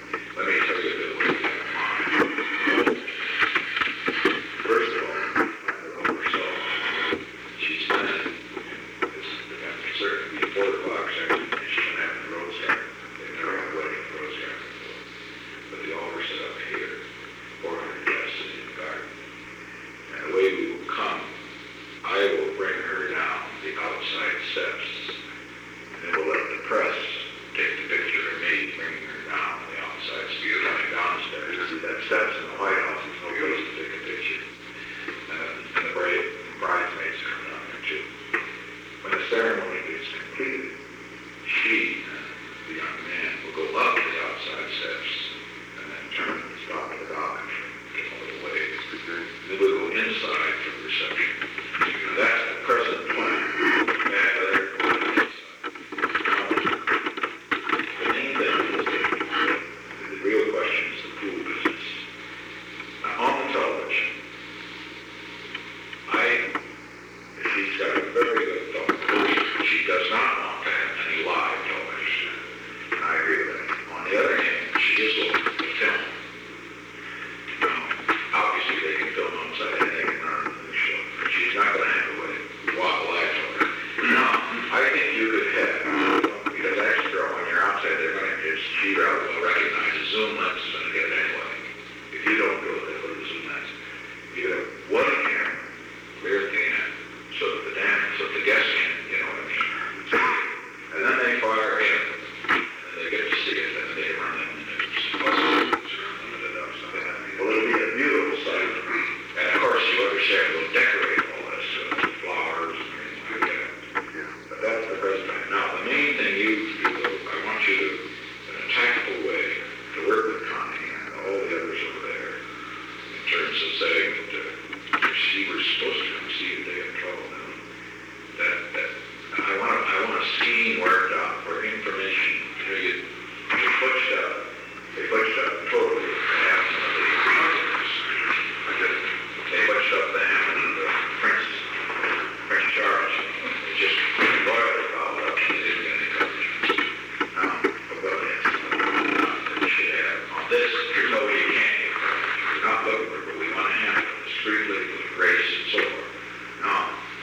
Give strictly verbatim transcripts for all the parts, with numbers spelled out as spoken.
Let me tell you a bit what we have in mind. First of all, I don't know herself. She's done it. It's certainly be four o'clock second, and she's going to have the Rose Garden. They've never had a wedding in Rose Garden before. But the altar set up here, four hundred guests sitting in the garden. And the way we will come, I will bring her down the outside steps, and then we'll let the press take the picture of me bringing her down the outside steps. You're coming downstairs. You see that steps in the White House, there's no place to take a picture. Uh, and the bride, bridesmaids come down there too. When the ceremony is completed, she and the young man will go up the outside steps and then turn and stop at the dock and get a little way. Then we'll go inside for the reception. Now that's the present plan. And other the main thing is the, the real question is the pool business. Now on the television, I she's got a very good thought. She does not want to have any live television. And I agree with that. On the other hand, she is looking to film. Now, obviously they can film on site and they can run the show. But she's not going to have a way to walk live television. Now, I think you could have, because extra when you're outside, they're going to just, she rather will recognize a zoom lens is going to get it anyway. If you don't go, they put a zoom lens. You have one camera, rear can, so that the damn, so that the guests can, you know what I mean? And then they fire in, and then they get to see it, and then they run it in the news. Plus, it's unlimited up, so that, well, it'll be a beautiful sight. And of course, you understand, we'll decorate all this uh, with flowers and everything like that. Yeah. But that's the present time. Now, the main thing you do, I want you to, in a tactful way, to work with Connie and all the others over there, in terms of saying that uh, she was supposed to come see you, they had trouble now. That, that, I want a, I want a scheme worked out for information. You know, you, they pushed up, they pushed up totally the Hamilton of the Congress. They pushed up the Hamilton of the Prince, Prince Charles. They just royally followed up and they didn't get any coverage. Now, well, that's not that they should have. On this, here's no way you can't get coverage. We're not looking for it, but we want to handle it discreetly with grace and so forth. Now,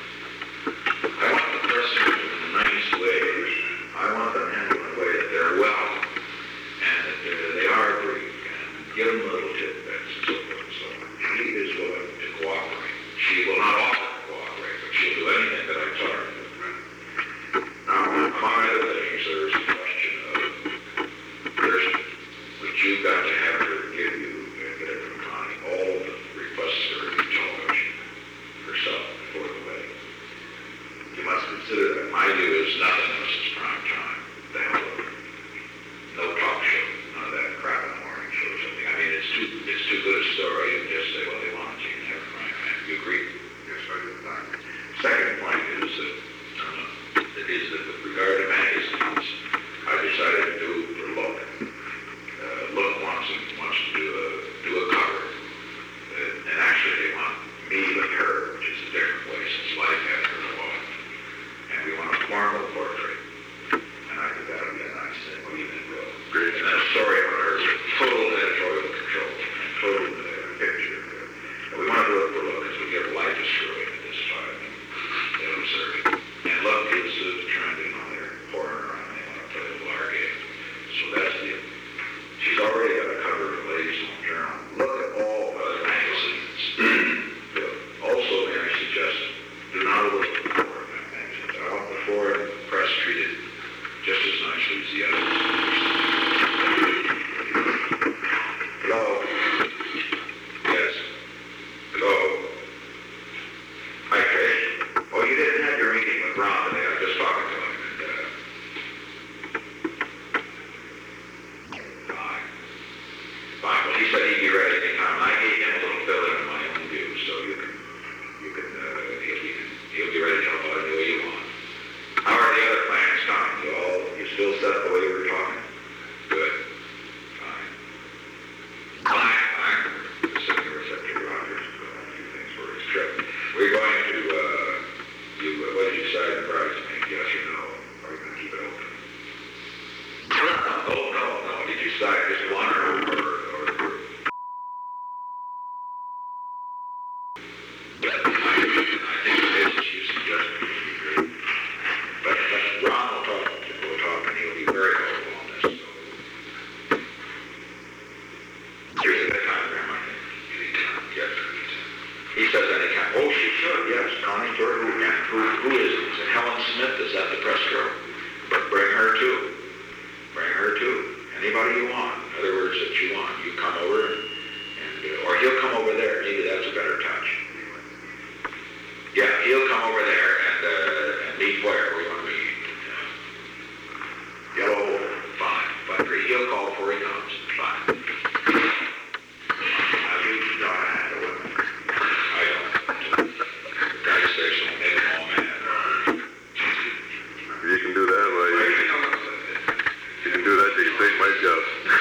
I want the press to do it in a nice way. I want them handled in a way that they're well and that uh, they are brief and give them little tidbits and so forth. So she is willing to cooperate. She will not offer to cooperate, but she'll do anything that I tell her to do. Now, among other things, there's the question of there's, which you've got to have her give you, and get it from Connie, all the requests for her television herself before the wedding. You must consider that my view is nothing unless it's prime time. The hell of it. No talk show, none of that crap in the morning show or something. I mean, it's too, it's too good a story. He says anytime, oh, she should, yes, Connie Jordan, who, and who, who is it? He said, Helen Smith is at the press girl, but bring her too. Bring her too. Anybody you want. In other words, that you want. You come over and, and uh, or he'll come over there. Maybe that's a better touch. Yeah, he'll come over there and, uh, and meet where we want to meet. Uh, yellow, fine. But he'll call before he comes. Fine. Now you don't handle women. I don't. Guys, there's some make them all mad. You can do that, well, you, you can do that, you can take my job.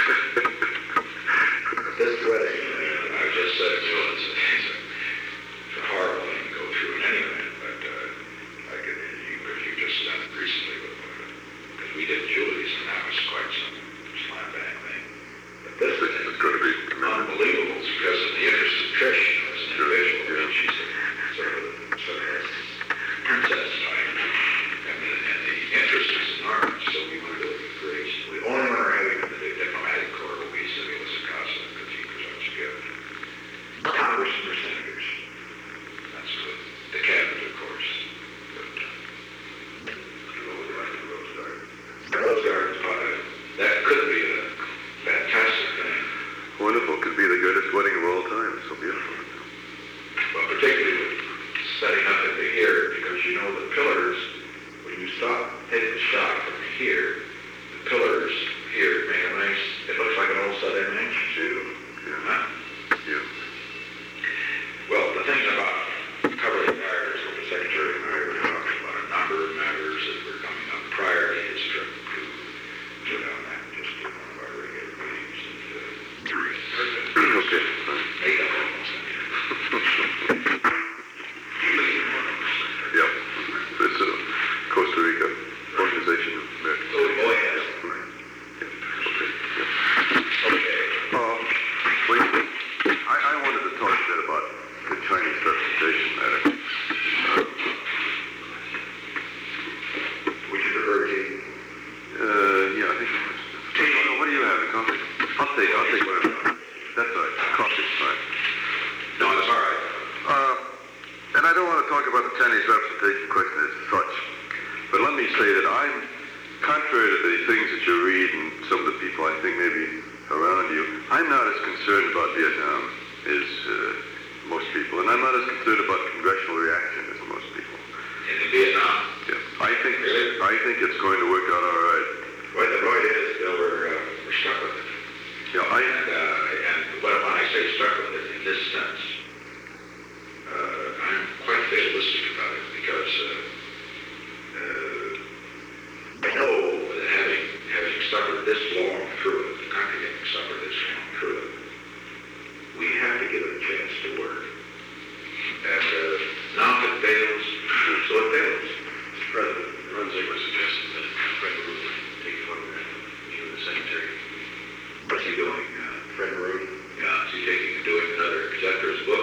This wedding, uh, I just said to you, it's, it's, a, it's a horrible thing to go through in any event, but uh, I could, you, you just done it recently with, because uh, we did Julie's, and that was quite some slam bang thing. But this thing is going to be unbelievable because of the interest of Trish, you know, as an individual. I mean, she's a, sort of, sort of a princess type, and the, and the interest is enormous, so we want to do it with grace. We only want her having the diplomatic corps will be Sibyl Sakasa, because he presents a gift. Congress and her senators. That's good. The cabinet, of course. But, uh, Rose Garden. Rose Garden's part of it. That could be a fantastic thing. Wonderful, could be the greatest wedding of all time, it's so beautiful. Well, particularly with setting up into here, because you know the pillars, when you stop, take the shot from here, the pillars here make a nice, it looks like an old southern mansion. Yeah. Huh? Yeah. Well, the thing about covering matters, what the Secretary and I were talking about, a number of matters that were coming up prior to his trip to, to down that, just to one of our regular meetings, and, uh, Okay. make up almost anything. Yep. It's a Costa Rica organization. Oh, boy, yes. Okay. Okay. Uh, wait, I, I wanted to talk a bit about the Chinese representation matter. Uh, Would you prefer tea? uh, yeah, I think. What, what do you have? A coffee? I'll take. I'll take whatever. That's all right. Coffee's fine. No, it's all right. Uh, and I don't want to talk about the Chinese representation question as such, but let me say that I'm, contrary to the things that you read and some of the people I think maybe around you, I'm not as concerned about Vietnam as uh, most people, and I'm not as concerned about congressional reaction as most people. In Vietnam. Yeah, I think really? I think it's going to work out all right. Well, the point is, Bill, we're, uh, we're stuck with it. Yeah, I. And, uh, and when I say stuck with it in this sense, uh, I'm quite fatalistic about it because uh, uh, I know that having having suffered this long through it, the country having suffered this long through it, we have to give it a chance to work. And uh, now if it fails, so it fails. Mister President, Ron Ziegler suggested that Fred Rude take a photograph of you and the Secretary. What's he doing? Uh, Fred Rude? Yeah, is he taking and doing another, is that for his book?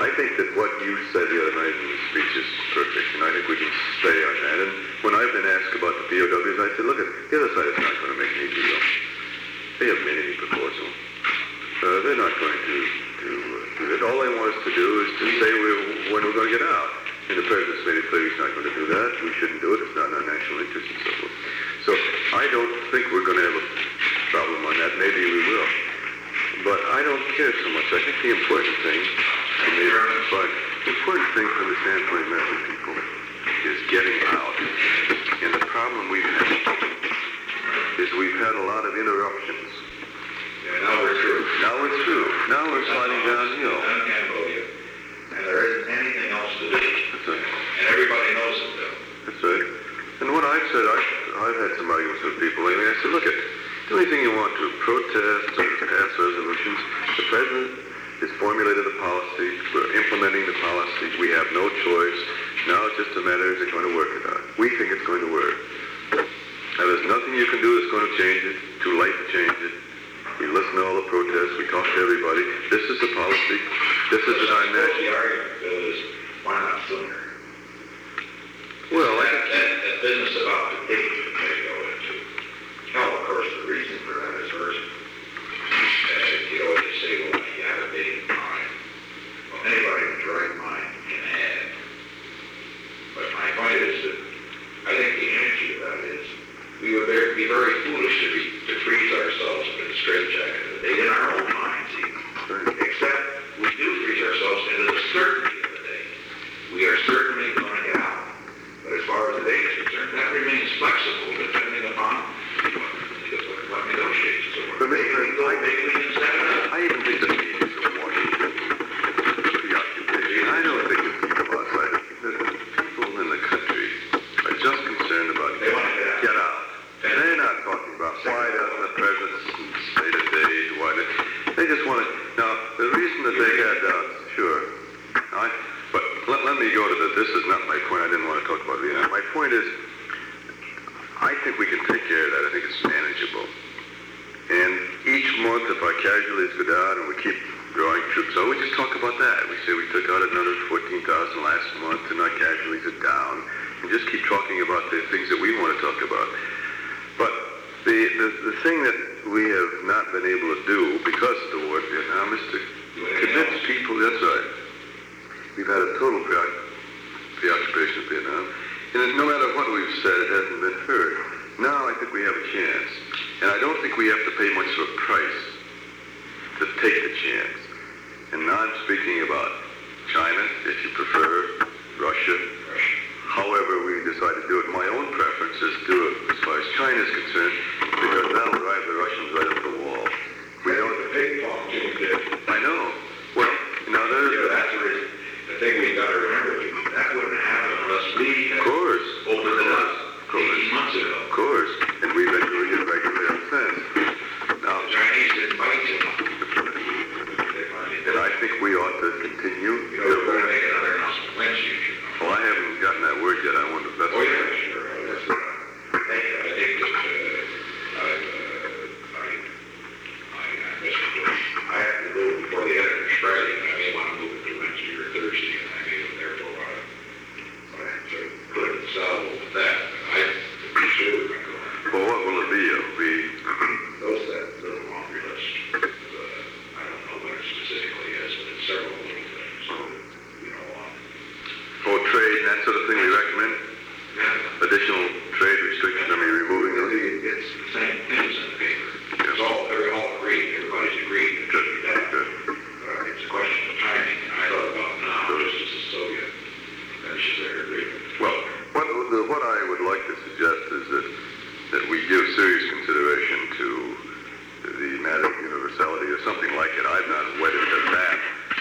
I think that what you said the other night in the speech is perfect, and I think we can stay on that. And when I've been asked about the P O Ws, I said, look, the other side is not going to make any deal. They haven't made any proposal. Uh, they're not going to, to uh, do that. All they want us to do is to say we're, when we're going to get out. And the President's made it clear he's not going to do that. We shouldn't do it. It's not in our national interest and so forth. So I don't think we're going to have a problem on that. Maybe we will. But I don't care so much. I think the important thing, for me, but the important thing from the standpoint of American people is getting out. And the problem we've had is we've had a lot of interruptions. Yeah, now we're through. Now we're through. Now we're sliding downhill. Down Cambodia. And there isn't anything else to do. That's right. And everybody knows it, Bill. That's right. And what I've said, I've, I've had some arguments with people lately. I said, look, it, do anything you want to, protest or pass resolutions. The President has formulated a policy. We're implementing the policy. We have no choice. Now it's just a matter of is it going to work or not. We think it's going to work. Now there's nothing you can do that's going to change it. Too late to change it. We listen to all the protests. We talk to everybody. This is the policy. This is the Well, dynamic. the argument, Bill, is why not sooner? Well, I that, think that, that business about the date that they go into. Hell, of course, the reason for that is urgent. Uh, you know, they say, well, you have a date in mind. Well, anybody with the right mind can add. But my point is that I think the energy of that is we would very, be very foolish to, be, to freeze ourselves into the straitjacket of the date in our own minds even. Except we do freeze ourselves into the certainty of the date. We are certainly going to get out. But as far as the date is concerned, that remains flexible depending upon what, what, what negotiations are. But Mister Maybe we go, I- maybe we can set it up. I even think the meetings of Washington preoccupation. I don't think it's people outside. The people in the country are just concerned about They want to get out. get out. They're not talking about why doesn't the President say today, why they, they just want to, now, the reason that they had doubts, sure, I, but let, let me go to the, this is not my point, I didn't want to talk about Vietnam. My point is, I think we can take care of that, I think it's manageable. And each month, if our casualties go down and we keep drawing troops out, we just talk about that. We say we took out another fourteen thousand last month and our casualties are down. And just keep talking about the things that we want to talk about. But the, the, the thing that we have not been able to do because of the war in Vietnam is to convince people, that's right. We've had a total preoc- preoccupation of Vietnam. And no matter what we've said, it hasn't been heard. Now I think we have a chance. And I don't think we have to pay much of a price to take the chance. And now I'm speaking about China, if you prefer, Russia, however we decide to do it. My own preference is to do it as far as China is concerned, because that'll drive the Russians right up the wall. We don't... The big talk, too, did. I know. Well, now there's... You know, that's the reason. The thing we've got to remember, that wouldn't happen unless we Of had course. opened it up Of course. eighteen months ago. Of course. And we've been doing it regularly ever since. Now, The Chinese didn't bite too much. They finally did. and I think we ought to continue. You know, we're going to make another announcement Wednesday, you should know. Well, I haven't gotten that word yet. I wonder if that's... Oh, yeah, sure. That's what I think. I think that, uh, I, uh, I, I, I miss it. I have to move before the editor's Friday, and I may want to move it to Wednesday or Thursday, and I may go there for a while. But I have to put it in salvo with that. I, be sure we're going to go. Well, what will it be? It'll be... Those that little laundry list. Uh, I don't know what it specifically is, but it's several little things. So, you know, um, Oh, trade and that sort of thing we recommend? yeah. Additional trade restrictions, I mean, removing those? It's the same things in the paper. It's all, they're all agreed, everybody's agreed that it should be done. Good. Uh, it's a question of timing, and I thought about now, just as the Soviet finishes their agreement. Well, what, the, what I would like to suggest is that, that we give serious consideration to the matter of universality or something like it. I'm not wedded to that.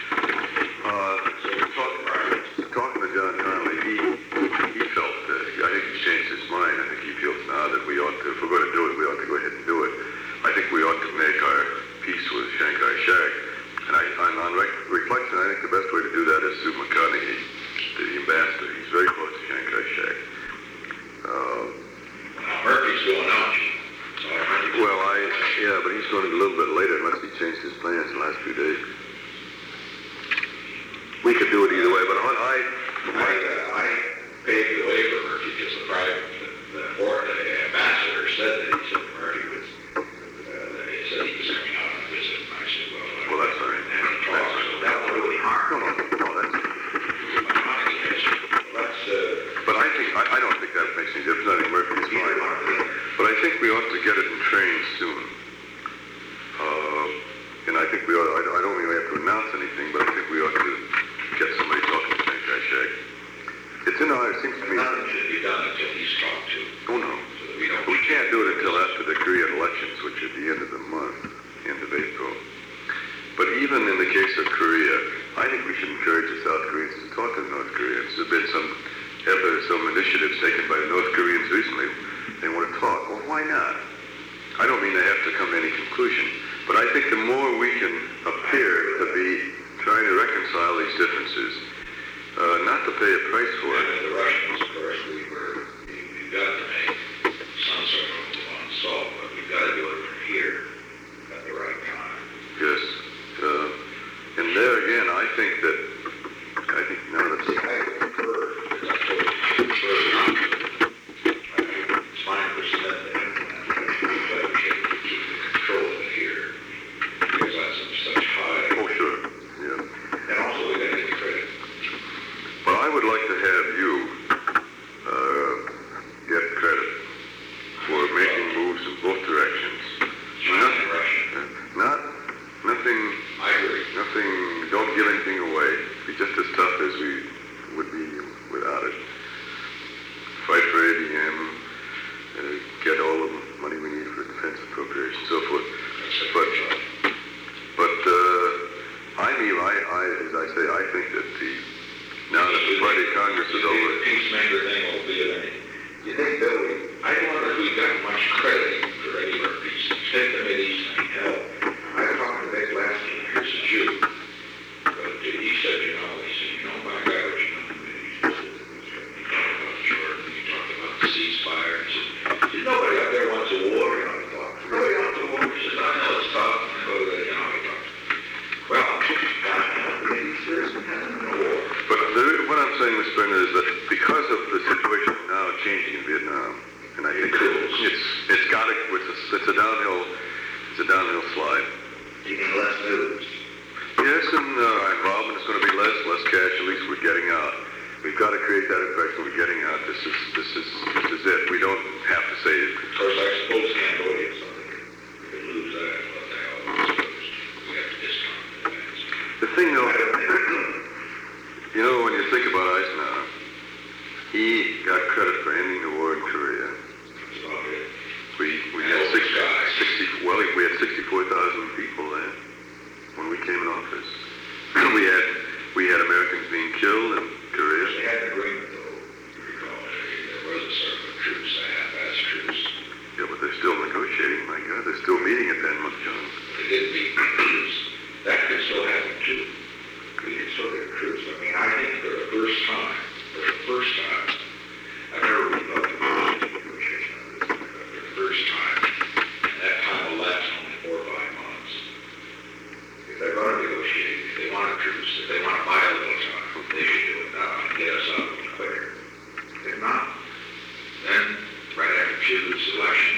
Uh, talking, talking to John Connolly, he, he felt, uh, I think he's changed his mind. I think he feels now that we ought to, if we're going to do it, we ought to go ahead and do it. I think we ought to make our peace with Chiang Kai-shek. And I, I'm on rec- reflection, I think the best way to do that is through McConaughey, the ambassador. He's very close to Chiang Kai-shek. Uh, Now, Murphy's going out, so I might. well, I, yeah, but he's going a little bit later unless he changed his plans in the last few days. we could do it either way, but I, I, I, uh, I paved the way for Murphy because the private, the, the, board, the ambassador said that he said Murphy was, uh, that he said he was coming out on a visit, and I said, well, well, that's all right. and talk, so that won't really harm. No, no, no, that's, My money is, let's, uh, but I think, I, I don't think that makes any difference. I think Murphy is either fine. one or the other. But I think we ought to get it in train soon. Uh, and I think we ought, I, I don't really have to announce anything, but I think we ought to get somebody talking to Saint Guy Shag. It's in our, it seems to me, Nothing should be done until he's talked to, oh no. so that we don't. We can't do it until after the Korean elections, which are at the end of the month, end of April. But even in the case of Korea, I think we should encourage the South Koreans to talk to the North Koreans. There have been some, ever, some initiatives taken by the North Koreans recently. They want to talk. Well, why not? I don't mean they have to come to any conclusion, but I think the more we can appear to be trying to reconcile these differences, uh, not to pay a price for And it. with the Russians, of course, we were, we, we've got to make some sort of move on salt, but we've got to do it from here at the right time. Yes. Uh, and there again, I think that, I think now that's, See, I would prefer, because I told you, I prefer not to. It's fine for Smith to implement, but we should keep the control of it here, because that's of such high, oh sure, yeah. and also we got to get the credit. But I would like to have you uh, get credit for making moves in both directions. China and Russia. Not, nothing, I agree. nothing, don't give anything away. Be just as tough as we would be without it. Fight for A D M, uh, get all the money we need for defense appropriation, so forth. But, but uh, I mean, I, I, as I say, I think that the, now that the party Congress is You think over, the peacemaker thing will be of any, you think that we, I wonder if we got much credit for any of our peace. Take the Mideast thing, hell, I talked to Vic last year, here's a Jew, but he said, you know, he said, you know, my guy, what you know, the Mideast, he talked about Jordan, he talked about the ceasefire, he said, he said, nobody out there wants a war, you know, he thought, nobody wants a war, he said, I know it's tough, and I go to the, you know, he thought, well, God, the Mideast isn't having a war. but the, what I'm saying, Mister Brenner, is that because of the situation now changing in Vietnam, and I think it's it's got to, it's a, it's a downhill, it's a downhill slide. You need less news. Yes, and uh, involvement is going to be less, less cash. At least we're getting out. We've got to create that impression we're getting out. This is this is this is it. We don't have to say it. Of course, I suppose Cambodia is something. We could lose that, what the hell, I suppose. We have to discount in advance. The thing, though, I don't think, you know, when you think about Eisenhower, he got credit for ending the war in Korea. that's about it. We we And had over sixty, guys. sixty well, we had sixty-four thousand people then when we came in office. we had we had Americans being killed in Korea. They had an agreement, though, you recall, there was a sort of a truce, a half-ass truce. Yeah, but they're still negotiating. My God, they're still meeting at ten months, John. They didn't meet the truce. That could still happen, too. We could still get a truce. I mean, I think for the first time, for the first time, I've never really thought of a negotiation on this, but for the first time, and that time will last only four or five months. If they're going to negotiate, if they want a truce, if they want to buy a little time, they should do it now and get us out a little quicker. If not, then right after June election,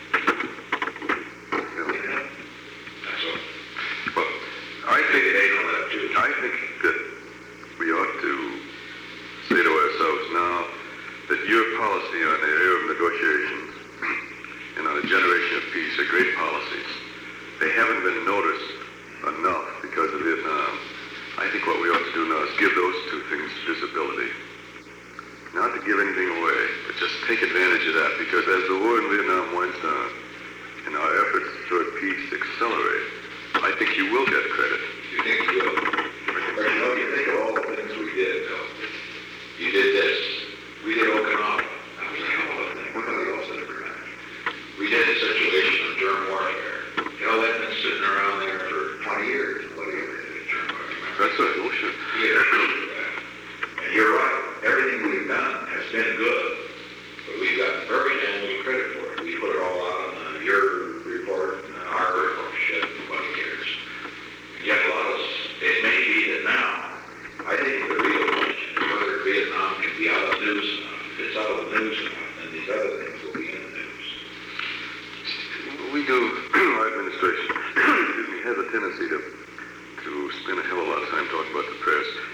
you know, that's all. But I think They know that too. I think that we ought to say to ourselves now that your policy on the area of negotiations and on the generation of peace are great policies. They haven't been noticed enough because of Vietnam. I think what we ought to do now is give those two things visibility. Not to give anything away, but just take advantage of that, because as the war in Vietnam winds down and our efforts toward peace accelerate, I think you will get credit. You think you will? Or, you know, you think of all the things we did, though. You did this. We did Okinawa. That was a hell of a thing. Nobody else had ever done. We did a situation of germ warfare. You know, that's been sitting around there for twenty years. Nobody ever did germ warfare. That's right, oh sure. Yeah, and you're right. Everything we've done has been good, but we've got very little credit for it. We put it all out on uh, your report and our report. Shit, nobody cares. Yet a lot of us, it may be that now, I think spend a hell of a lot of time talking about the press.